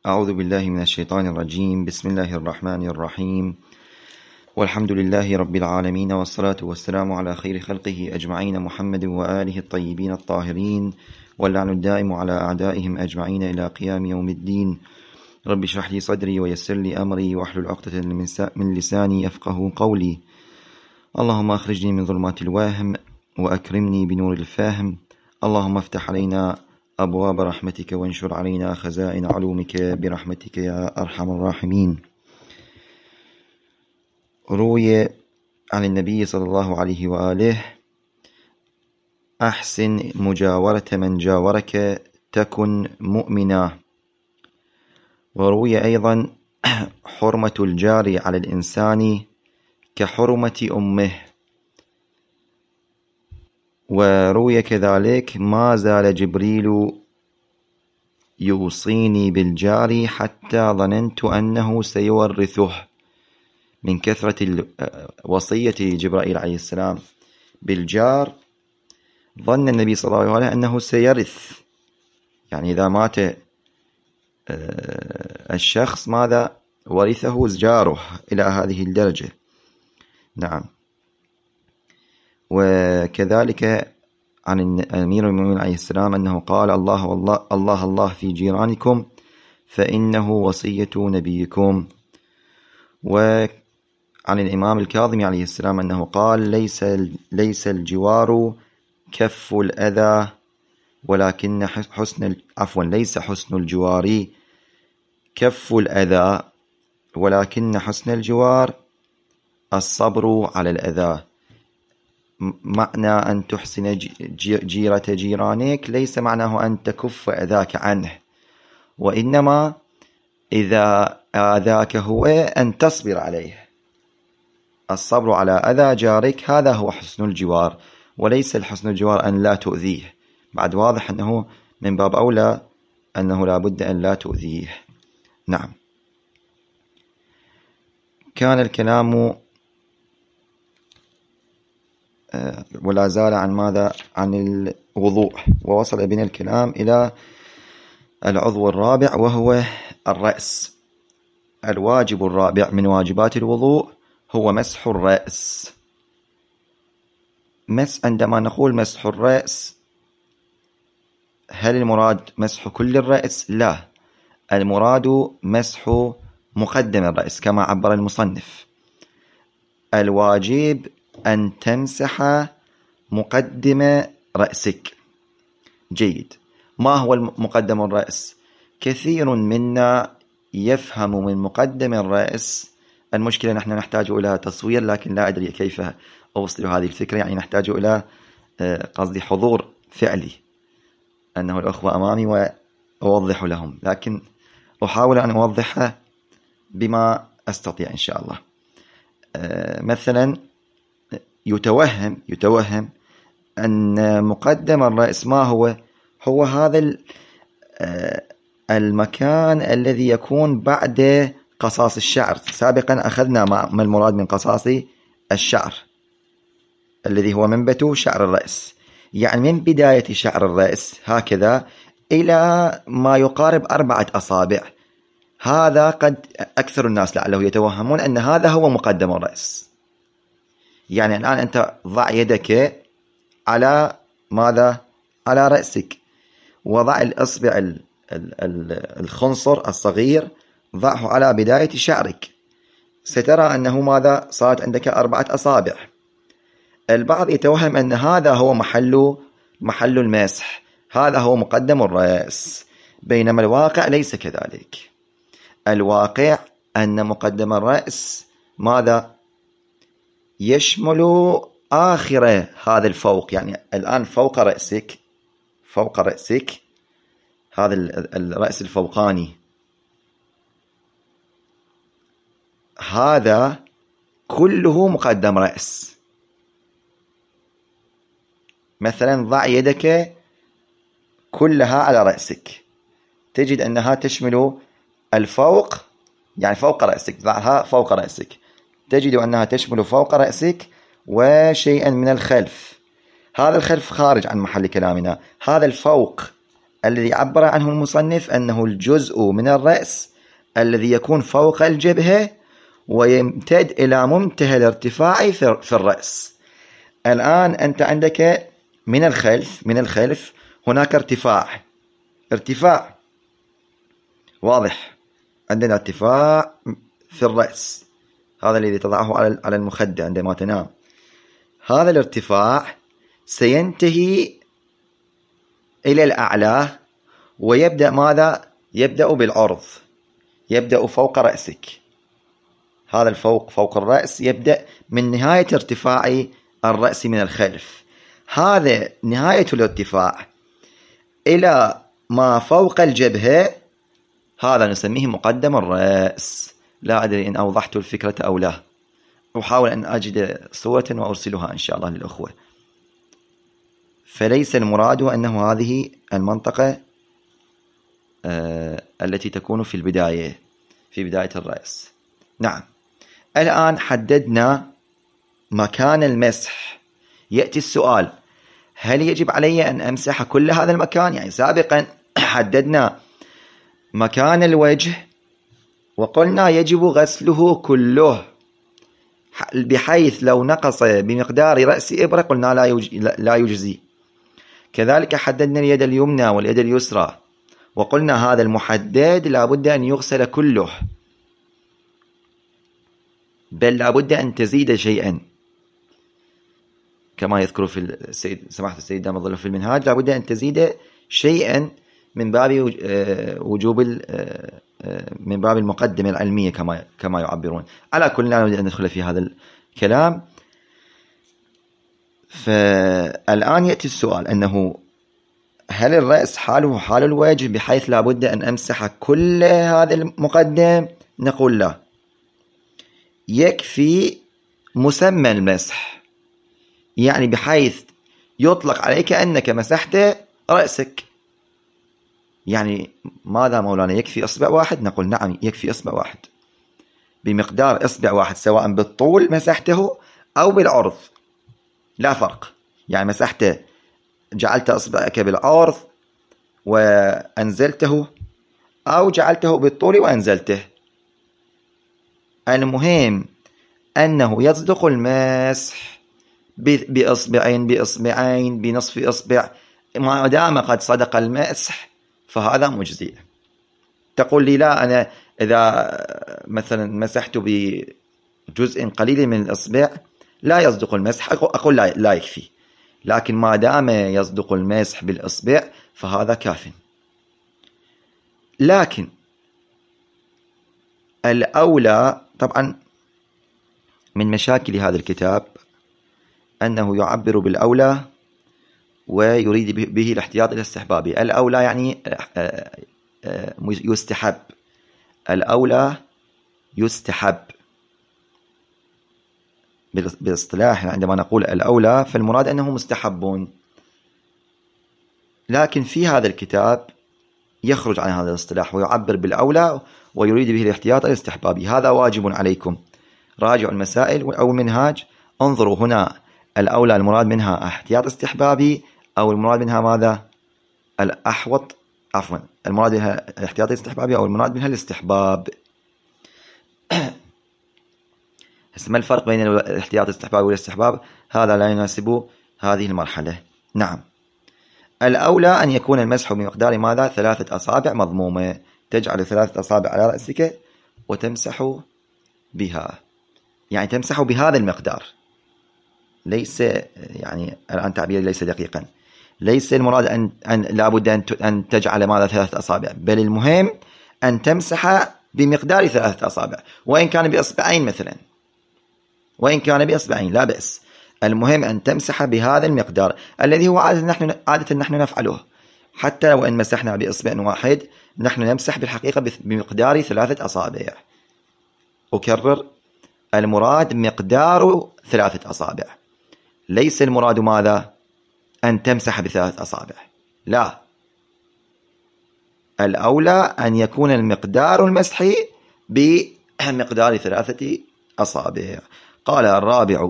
أعوذ بالله من الشيطان الرجيم. بسم الله الرحمن الرحيم، والحمد لله رب العالمين، والصلاة والسلام على خير خلقه أجمعين، محمد وآله الطيبين الطاهرين، واللعن الدائم على أعدائهم أجمعين إلى قيام يوم الدين. رب اشرح لي صدري ويسر لي أمري واحلل عقدة من لساني يفقه قولي. اللهم أخرجني من ظلمات الوهم وأكرمني بنور الفهم. اللهم افتح علينا أبواب رحمتك وانشر علينا خزائن علومك برحمتك يا أرحم الراحمين. روي عن النبي صلى الله عليه وآله: أحسن مجاورة من جاورك تكن مؤمنا. وروي أيضا: حرمة الجار على الإنسان كحرمة أمه. وروي كذلك: ما زال جبريل يوصيني بالجار حتى ظننت أنه سيورثه. من كثرة وصية جبرائيل عليه السلام بالجار ظن النبي صلى الله عليه وسلم أنه سيرث، يعني إذا مات الشخص ماذا ورثه جاره إلى هذه الدرجة. نعم. وكذلك عن أمير المؤمنين عليه السلام أنه قال: الله في جيرانكم فإنه وصية نبيكم. وعن الإمام الكاظم عليه السلام أنه قال: ليس الجوار كف الأذى ولكن ليس حسن الجوار كف الأذى ولكن حسن الجوار الصبر على الأذى. معنى أن تحسن جيرة جيرانك ليس معناه أن تكف أذاك عنه، وإنما إذا آذاك هو أن تصبر عليه. الصبر على أذى جارك هذا هو حسن الجوار، وليس الحسن الجوار أن لا تؤذيه. بعد واضح أنه من باب أولى أنه لا بد أن لا تؤذيه. نعم. كان الكلام ولا زال عن ماذا؟ عن الوضوء، ووصل بنا الكلام إلى العضو الرابع وهو الرأس. الواجب الرابع من واجبات الوضوء هو مسح الرأس. عندما نقول مسح الرأس، هل المراد مسح كل الرأس؟ لا، المراد مسح مقدم الرأس كما عبر المصنف. الواجب أن تمسح مقدم رأسك. جيد. ما هو مقدم الرأس؟ كثير منا يفهم من مقدم الرأس، المشكلة نحن نحتاج إلى تصوير، لكن لا أدري كيف أوصل هذه الفكرة. يعني نحتاج إلى قصدي حضور فعلي، أنه الأخوة أمامي وأوضح لهم، لكن أحاول أن أوضحها بما أستطيع إن شاء الله. مثلا يتوهم أن مقدم الرأس ما هو هذا المكان الذي يكون بعد قصاص الشعر. سابقا أخذنا ما المراد من قصاص الشعر، الذي هو منبت شعر الرأس، يعني من بداية شعر الرأس هكذا إلى ما يقارب 4 أصابع. هذا قد أكثر الناس لعله يتوهمون أن هذا هو مقدم الرأس. يعني الآن أنت ضع يدك على ماذا؟ على رأسك، وضع الأصبع الخنصر الصغير ضعه على بداية شعرك، سترى أنه ماذا؟ صارت عندك 4 أصابع. البعض يتوهم أن هذا هو محل المسح، هذا هو مقدم الرأس، بينما الواقع ليس كذلك. الواقع أن مقدم الرأس ماذا؟ يشمل آخر هذا الفوق، يعني الآن فوق رأسك هذا الرأس الفوقاني، هذا كله مقدم رأس. مثلا ضع يدك كلها على رأسك، تجد أنها تشمل الفوق، يعني فوق رأسك، ضعها فوق رأسك، تجد أنها تشمل فوق رأسك وشيئا من الخلف. هذا الخلف خارج عن محل كلامنا، هذا الفوق الذي عبر عنه المصنف أنه الجزء من الرأس الذي يكون فوق الجبهة ويمتد إلى منتهى الارتفاع في الرأس. الآن أنت عندك من الخلف هناك ارتفاع واضح، عندنا ارتفاع في الرأس، هذا الذي تضعه على المخدة عندما تنام. هذا الارتفاع سينتهي إلى الأعلى ويبدأ ماذا؟ يبدأ بالعرض، يبدأ فوق رأسك. هذا فوق الرأس يبدأ من نهاية ارتفاع الرأس من الخلف، هذا نهاية الارتفاع إلى ما فوق الجبهة، هذا نسميه مقدم الرأس. لا أدري إن أوضحت الفكرة أو لا، أحاول أن أجد صورة وأرسلها إن شاء الله للأخوة. فليس المراد أنه هذه المنطقة التي تكون في بداية الرأس. نعم، الآن حددنا مكان المسح. يأتي السؤال: هل يجب علي أن أمسح كل هذا المكان؟ يعني سابقا حددنا مكان الوجه وقلنا يجب غسله كله، بحيث لو نقص بمقدار رأس إبرة قلنا لا يجزي. كذلك حددنا اليد اليمنى واليد اليسرى وقلنا هذا المحدد لابد أن يغسل كله، بل لابد أن تزيد شيئا، كما يذكر في سماحة السيد دام الظل في المنهاج، لابد أن تزيد شيئا من باب وجوب من باب المقدمة العلمية كما يعبرون. على كل لا نريد أن ندخل في هذا الكلام. فالآن يأتي السؤال أنه هل الرأس حاله حال الوجه بحيث لابد أن أمسح كل هذا المقدم؟ نقول لا، يكفي مسمى المسح، يعني بحيث يطلق عليك أنك مسحت رأسك. يعني ماذا مولانا، يكفي إصبع واحد؟ نقول نعم، يكفي إصبع واحد، بمقدار إصبع واحد، سواء بالطول مسحته أو بالعرض لا فرق. يعني مسحته، جعلت إصبعك بالعرض وأنزلته، أو جعلته بالطول وأنزلته، المهم أنه يصدق المسح بإصبعين بنصف إصبع، ما دام قد صدق المسح فهذا مجزئ. تقول لي لا، أنا إذا مثلا مسحت بجزء قليل من الإصبع لا يصدق المسح، أقول لا يكفي، لكن ما دام يصدق المسح بالإصبع فهذا كاف. لكن الأولى طبعا من مشاكل هذا الكتاب أنه يعبر بالأولى ويريد به الاحتياط الاستحبابي. الأولى يعني يستحب، الأولى يستحب بالاصطلاح. عندما نقول الأولى فالمراد أنه مستحب، لكن في هذا الكتاب يخرج عن هذا الاصطلاح ويعبر بالأولى ويريد به الاحتياط الاستحبابي. هذا واجب عليكم، راجعوا المسائل أو المنهاج، انظروا هنا الأولى المراد منها احتياط استحبابي أو المراد منها ماذا؟ الأحوط، عفوا، المراد منها الاحتياط الاستحبابي أو المراد منها الاستحباب. ما الفرق بين الاحتياط الاستحبابي والاستحباب؟ هذا لا يناسب هذه المرحلة. نعم، الأولى أن يكون المسح بمقدار ماذا؟ 3 أصابع مضمومة، تجعل 3 أصابع على رأسك وتمسح بها، يعني تمسح بهذا المقدار. ليس يعني الآن تعبير ليس دقيقا، ليس المراد أن لابد أن تجعل ماذا 3 أصابع، بل المهم أن تمسح بمقدار 3 أصابع، وإن كان بإصبعين مثلا، وإن كان بإصبعين لا بأس، المهم أن تمسح بهذا المقدار الذي هو عادة نحن نفعله. حتى لو أن مسحنا بإصبع واحد نحن نمسح بالحقيقة بمقدار 3 أصابع. أكرر، المراد مقدار 3 أصابع، ليس المراد ماذا؟ أن تمسح ب3 أصابع، لا، الأولى أن يكون المقدار المسحي بمقدار 3 أصابع. قال الرابع: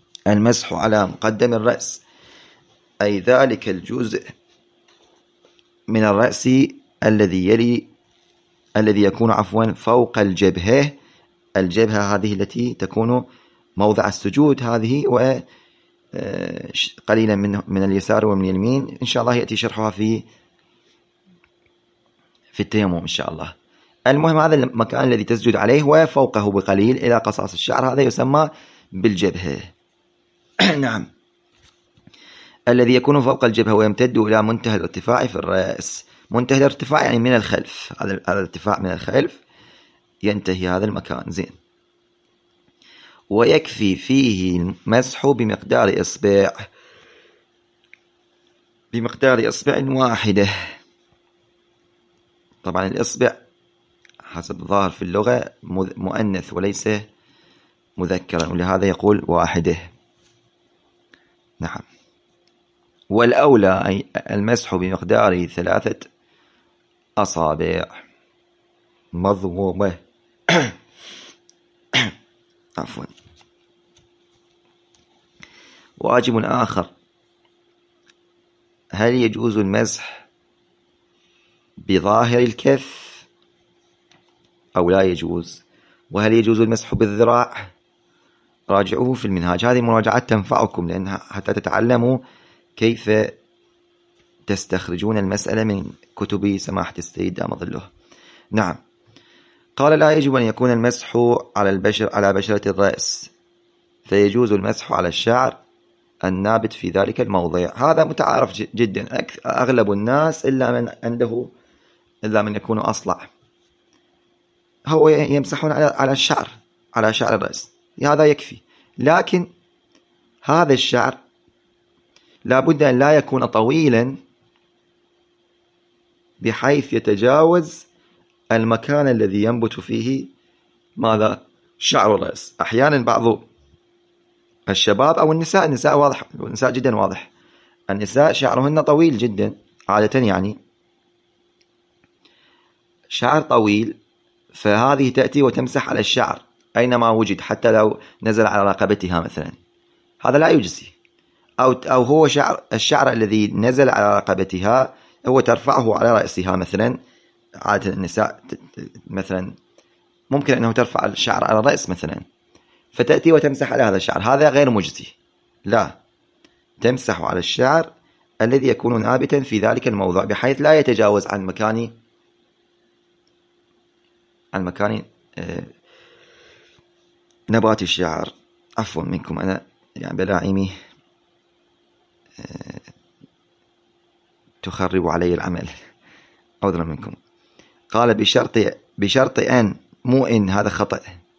المسح على مقدم الرأس، أي ذلك الجزء من الرأس الذي يكون فوق الجبهة. الجبهة هذه التي تكون موضع السجود هذه، وقليلا من اليسار ومن اليمين. إن شاء الله يأتي شرحها في التيمم إن شاء الله. المهم هذا المكان الذي تسجد عليه وفوقه بقليل إلى قصاص الشعر، هذا يسمى بالجبهة. نعم. الذي يكون فوق الجبهة ويمتد إلى منتهى الارتفاع في الرأس. منتهى الارتفاع يعني من الخلف، هذا الارتفاع من الخلف ينتهي هذا المكان. زين. ويكفي فيه المسح بمقدار إصبع واحدة. طبعا الإصبع حسب الظاهر في اللغة مؤنث وليس مذكرا، ولهذا يقول واحدة. نعم. والأولى المسح بمقدار 3 أصابع مضمومة. عفوا. واجب آخر: هل يجوز المسح بظاهر الكف أو لا يجوز؟ وهل يجوز المسح بالذراع؟ راجعوه في المنهاج. هذه مراجعات تنفعكم لأنها حتى تتعلموا كيف تستخرجون المسألة من كتب سماحة السيد دام ظله. نعم. قال: لا يجب أن يكون المسح على بشرة الرأس، فيجوز المسح على الشعر النابت في ذلك الموضع. هذا متعارف جدا. أغلب الناس إلا من يكون أصلع هو يمسحون على الشعر، على شعر الرأس، هذا يكفي. لكن هذا الشعر لابد أن لا يكون طويلا بحيث يتجاوز المكان الذي ينبت فيه ماذا؟ شعر الرأس. أحيانا بعض الشباب أو النساء واضح، النساء جدا واضح، النساء شعرهن طويل جدا عادة، يعني شعر طويل، فهذه تأتي وتمسح على الشعر أينما وجد حتى لو نزل على رقبتها مثلا، هذا لا يجزي. أو هو الشعر الذي نزل على رقبتها هو ترفعه على رأسها مثلا. عادة النساء مثلا ممكن أنه ترفع الشعر على الرأس مثلا، فتأتي وتمسح على هذا الشعر، هذا غير مجزي. لا، تمسح على الشعر الذي يكون نابتا في ذلك الموضع بحيث لا يتجاوز عن مكان نبات الشعر. عفوا منكم، أنا يعني بلاعيمي تخرب علي العمل، عذرا منكم. قال: بشرط أن، مو إن، هذا خطأ،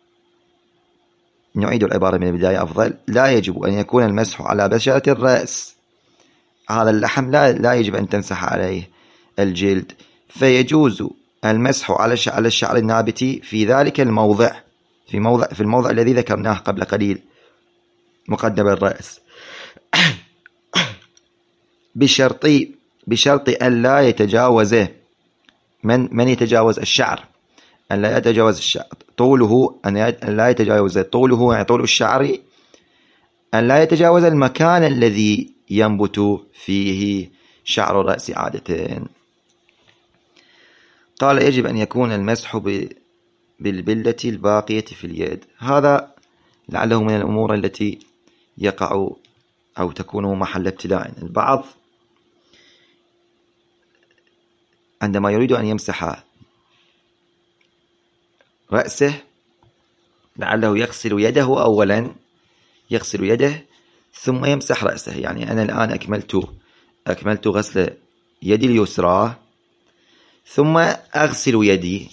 نعيد العبارة من البداية أفضل. لا يجب أن يكون المسح على بشرة الرأس، هذا اللحم لا يجب أن تمسح عليه الجلد، فيجوز المسح على الشعر النابت في ذلك الموضع، في الموضع الذي ذكرناه قبل قليل مقدم الرأس، بشرط أن لا يتجاوز من يتجاوز الشعر، أن لا يتجاوز الشعر طوله، أن لا يتجاوز طوله يعني طول الشعر، أن لا يتجاوز المكان الذي ينبت فيه شعر الرأس عادة. قال: يجب أن يكون المسح بالبلة الباقية في اليد. هذا لعله من الأمور التي يقع أو تكون محل ابتلاء. البعض عندما يريد أن يمسح رأسه لعله يغسل يده أولا، يغسل يده ثم يمسح رأسه. يعني أنا الآن أكملت غسل يدي اليسرى ثم أغسل يدي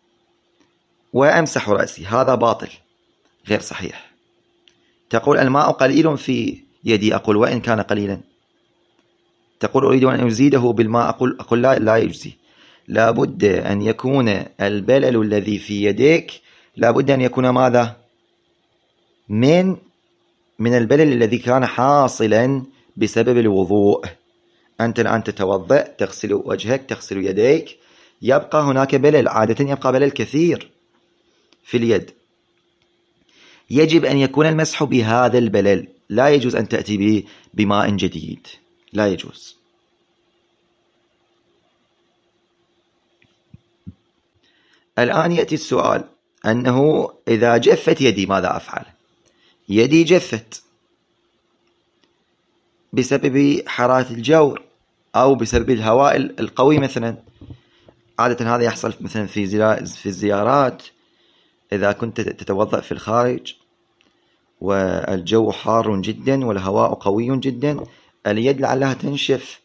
وأمسح رأسي، هذا باطل غير صحيح. تقول: الماء قليل في يدي، أقول: وإن كان قليلا. تقول: أريد أن أزيده بالماء، أقول لا يجزي. لابد أن يكون البلل الذي في يديك لابد أن يكون ماذا؟ من البلل الذي كان حاصلا بسبب الوضوء. أنت الآن تتوضأ، تغسل وجهك، تغسل يديك، يبقى هناك بلل، عادة يبقى بلل كثير في اليد، يجب أن يكون المسح بهذا البلل، لا يجوز أن تأتي به بماء جديد، لا يجوز. الآن يأتي السؤال أنه إذا جفت يدي ماذا أفعل؟ يدي جفت بسبب حرارة الجو أو بسبب الهواء القوي مثلا. عادة هذا يحصل مثلا في الزيارات، إذا كنت تتوضأ في الخارج والجو حار جدا والهواء قوي جدا، اليد لعلها تنشف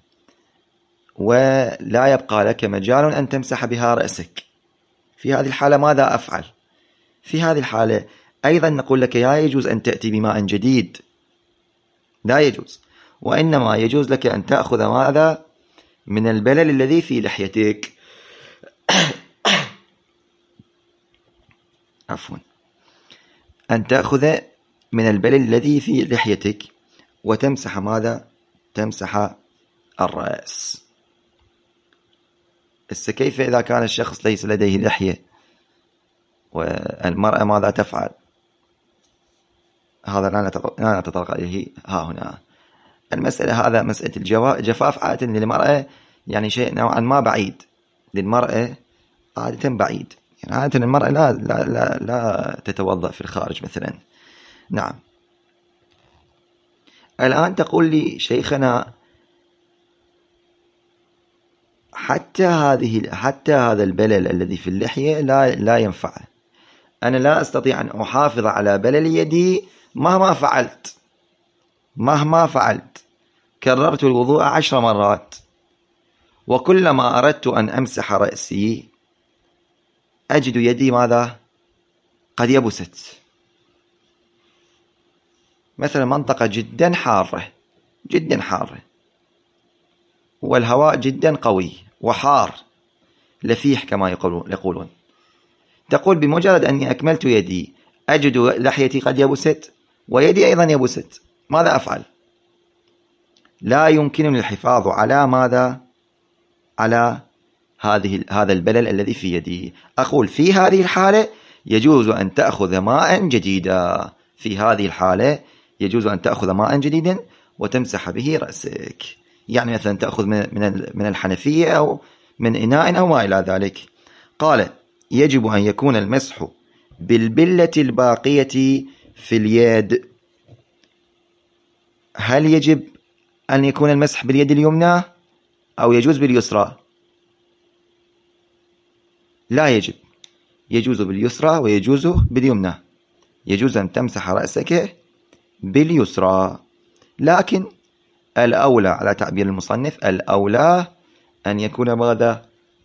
ولا يبقى لك مجال أن تمسح بها رأسك. في هذه الحالة ماذا أفعل؟ في هذه الحالة أيضا نقول لك لا يجوز أن تأتي بماء جديد، لا يجوز، وإنما يجوز لك أن تأخذ ماذا؟ من البلل الذي في لحيتك. عفوا، أن تأخذ من البلل الذي في لحيتك وتمسح ماذا؟ تمسح الرأس. كيف إذا كان الشخص ليس لديه لحية والمرأة ماذا تفعل؟ هذا لا نتطرق إليه ها هنا. المسألة هذا مسألة الجفاف عادة للمرأة يعني شيء نوعا ما بعيد، للمرأة عادة بعيد، يعني عادة المرأة لا تتوضأ في الخارج مثلا. نعم. الآن تقول لي شيخنا حتى هذا البلل الذي في اللحية لا ينفع، أنا لا أستطيع أن أحافظ على بلل يدي مهما فعلت. كررت الوضوء 10 مرات، وكلما أردت أن أمسح رأسي أجد يدي ماذا؟ قد يبست. مثلا منطقة جدا حارة والهواء جدا قوي وحار لفيح كما يقولون. تقول بمجرد أني أكملت يدي أجد لحيتي قد يبست ويدي أيضا يبست، ماذا أفعل؟ لا يمكنني الحفاظ على ماذا؟ على هذا البلل الذي في يدي. أقول في هذه الحالة يجوز أن تأخذ ماء جديدا، في هذه الحالة يجوز أن تأخذ ماء جديدا وتمسح به رأسك. يعني مثلا تأخذ من الحنفية أو من إناء أو ما إلى ذلك. قال يجب أن يكون المسح بالبلة الباقية في اليد. هل يجب أن يكون المسح باليد اليمنى أو يجوز باليسرى؟ لا يجب، يجوز باليسرى ويجوز باليمنى. يجوز أن تمسح رأسك باليسرى، لكن الأولى على تعبير المصنف الأولى أن يكون ماذا؟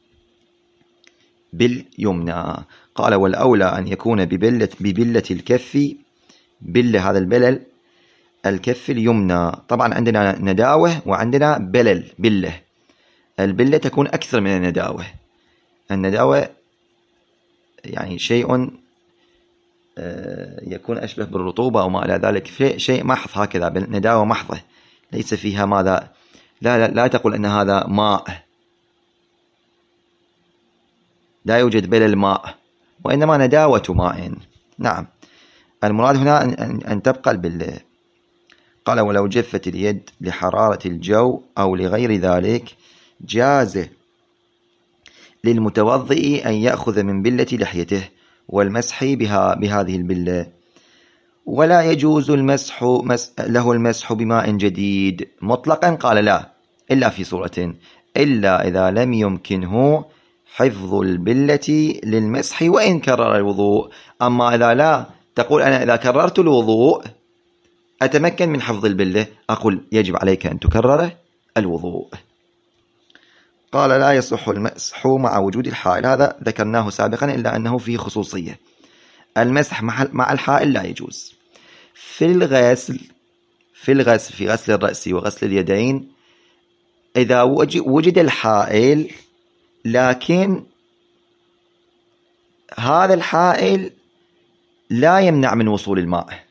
باليمنى. قال والأولى أن يكون ببلة الكف، بلة هذا البلل الكف اليمنى. طبعا عندنا نداوة وعندنا بلة. البلة تكون أكثر من النداوة يعني شيء يكون أشبه بالرطوبة أو ما إلى ذلك، شيء محض هكذا، نداوة محضة ليس فيها ماذا؟ لا تقول أن هذا ماء، لا يوجد بلل ماء، وإنما نداوة ماء. نعم، المراد هنا أن تبقى البلة. قال ولو جفت اليد لحرارة الجو أو لغير ذلك جاز للمتوضئ أن يأخذ من بلة لحيته والمسح بهذه البلة، ولا يجوز له المسح بماء جديد مطلقا. قال لا، إلا في صورة، إلا إذا لم يمكنه حفظ البلة للمسح وإن كرر الوضوء. أما إذا لا، تقول أنا إذا كررت الوضوء أتمكن من حفظ البلة، أقول يجب عليك أن تكرر الوضوء. قال لا يصح المسح مع وجود الحائل، هذا ذكرناه سابقا إلا أنه فيه خصوصية. المسح مع الحائل لا يجوز. في غسل الرأس وغسل اليدين إذا وجد الحائل، لكن هذا الحائل لا يمنع من وصول الماء،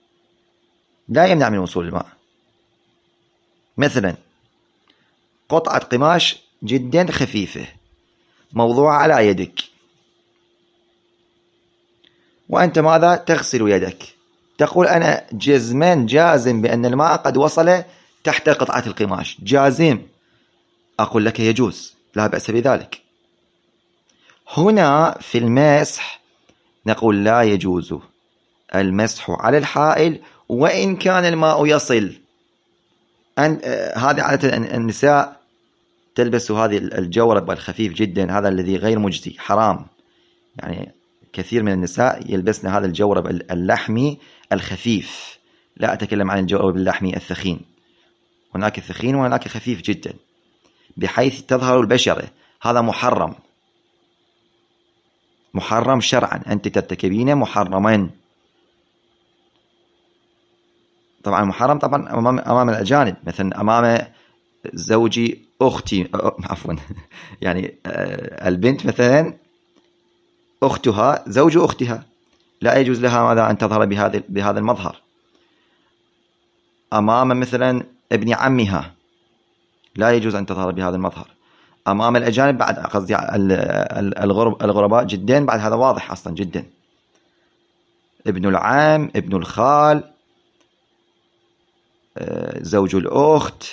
مثلا قطعة قماش جدا خفيفة موضوعة على يدك، وأنت ماذا؟ تغسل يدك، تقول أنا جازم بأن الماء قد وصل تحت قطعة القماش، جازم. أقول لك يجوز، لا بأس بذلك. هنا في المسح نقول لا يجوز المسح على الحائل وإن كان الماء يصل. هذه عادة النساء تلبس هذه الجورب الخفيف جدا، هذا الذي غير مجزي، حرام. يعني كثير من النساء يلبسن هذا الجورب اللحمي الخفيف، لا أتكلم عن الجورب اللحمي الثخين، هناك الثخين وهناك خفيف جدا بحيث تظهر البشرة. هذا محرم، محرم شرعا، أنت ترتكبين محرما. طبعا محرم طبعا أمام الأجانب، مثلا أمام زوجي أختي، عفوا يعني البنت مثلا أختها زوج أختها لا يجوز لها ماذا أن تظهر بهذا المظهر. أمام مثلا ابن عمها لا يجوز أن تظهر بهذا المظهر. أمام الأجانب بعد، قصدي الغرباء جدا، بعد هذا واضح أصلا جدا. ابن العم، ابن الخال، زوج الأخت،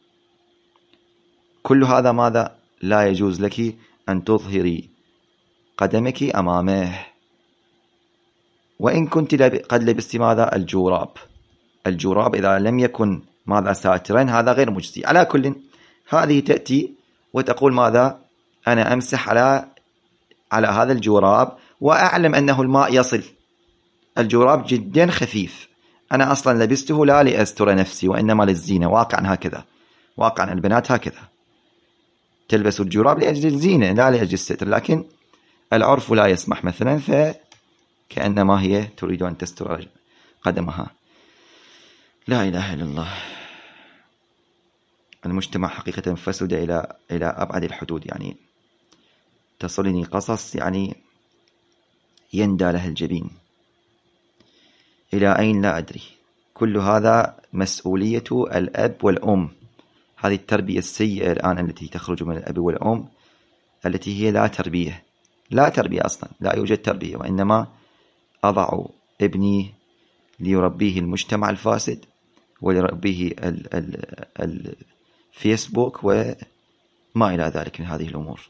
كل هذا ماذا لا يجوز لك أن تظهري قدمك أمامه. وإن كنت قد لبست ماذا الجوراب إذا لم يكن ماذا ساترا هذا غير مجزي. على كل، هذه تأتي وتقول ماذا أنا أمسح على هذا الجوراب وأعلم أنه الماء يصل، الجوراب جدا خفيف، أنا أصلا لبسته لا لأستر نفسي وإنما للزينة. واقعا هكذا، واقعا البنات هكذا تلبس الجوراب لأجل الزينة لا لأجل الستر، لكن العرف لا يسمح مثلا، فكأنما هي تريد أن تستر قدمها. لا إله إلا الله. المجتمع حقيقة فسد إلى أبعد الحدود. يعني تصلني قصص يعني يندى له الجبين، إلى أين لا أدري. كل هذا مسؤولية الأب والأم. هذه التربية السيئة الآن التي تخرج من الأب والأم، التي هي لا تربية أصلا، لا يوجد تربية، وإنما أضع ابني ليربيه المجتمع الفاسد وليربيه الفيسبوك وما إلى ذلك من هذه الأمور.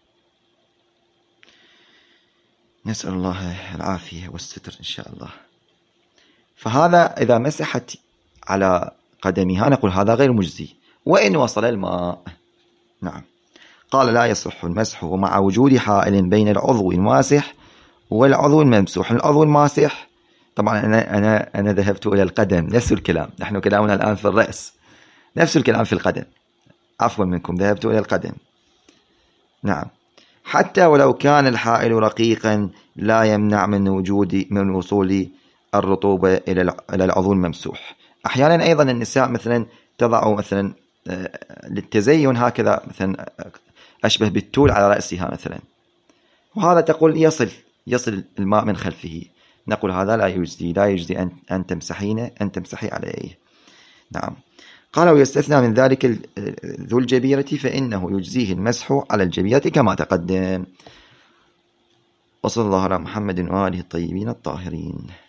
نسأل الله العافية والستر إن شاء الله. فهذا إذا مسحت على قدمها نقول هذا غير مجزي وإن وصل الماء. نعم. قال لا يصح المسح مع وجود حائل بين العضو الماسح والعضو الممسوح. العضو الماسح طبعا أنا ذهبت إلى القدم، نفس الكلام، نحن كلامنا الآن في الرأس، نفس الكلام في القدم، عفوا منكم، ذهبت إلى القدم. نعم. حتى ولو كان الحائل رقيقا لا يمنع من وصول الرطوبة إلى العضو الممسوح. أحيانا أيضا النساء مثلا تضع مثلا للتزين هكذا مثلا أشبه بالتول على رأسها مثلا، وهذا تقول يصل الماء من خلفه، نقول هذا لا يجزي أن تمسحي عليه. نعم. قال ويستثنى من ذلك ذو الجبيرة فإنه يجزيه المسح على الجبيرة كما تقدم. وصلى الله على محمد وآله الطيبين الطاهرين.